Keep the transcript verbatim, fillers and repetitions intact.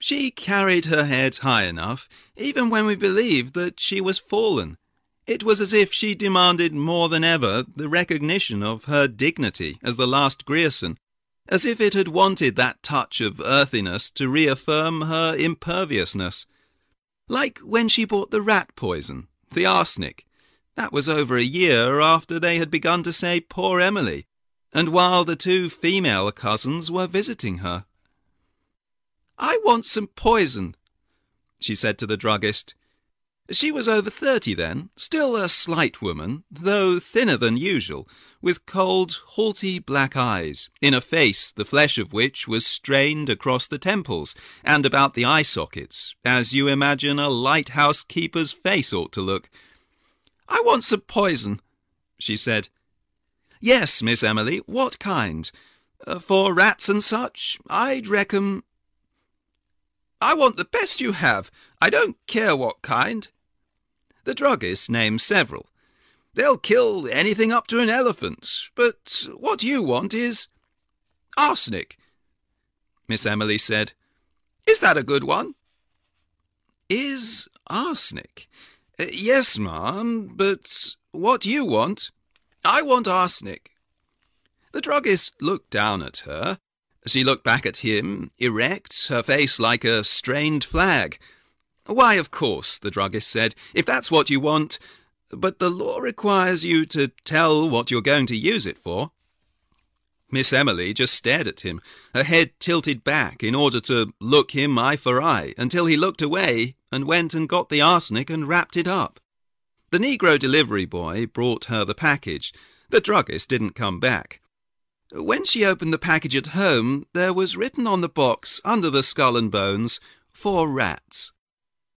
She carried her head high enough, even when we believed that she was fallen. It was as if she demanded more than ever the recognition of her dignity as the last Grierson, as if it had wanted that touch of earthiness to reaffirm her imperviousness. Like when she bought the rat poison, the arsenic. That was over a year after they had begun to say poor Emily, and while the two female cousins were visiting her. "I want some poison," she said to the druggist. She was over thirty then, still a slight woman, though thinner than usual, with cold, haughty black eyes, in a face the flesh of which was strained across the temples and about the eye sockets, as you imagine a lighthouse keeper's face ought to look. "I want some poison," she said. "Yes, Miss Emily, what kind? Uh, for rats and such, I'd reckon—" "I want the best you have. I don't care what kind." The druggist named several. "They'll kill anything up to an elephant, but what you want is—" "Arsenic," Miss Emily said. "Is that a good one?" "Is arsenic? Uh, yes, ma'am, but what you want—" "I want arsenic." The druggist looked down at her. She looked back at him, erect, her face like a strained flag. "Why, of course," the druggist said, "if that's what you want, but the law requires you to tell what you're going to use it for." Miss Emily just stared at him, her head tilted back in order to look him eye for eye, until he looked away and went and got the arsenic and wrapped it up. The negro delivery boy brought her the package. The druggist didn't come back. When she opened the package at home, there was written on the box, under the skull and bones, "For rats."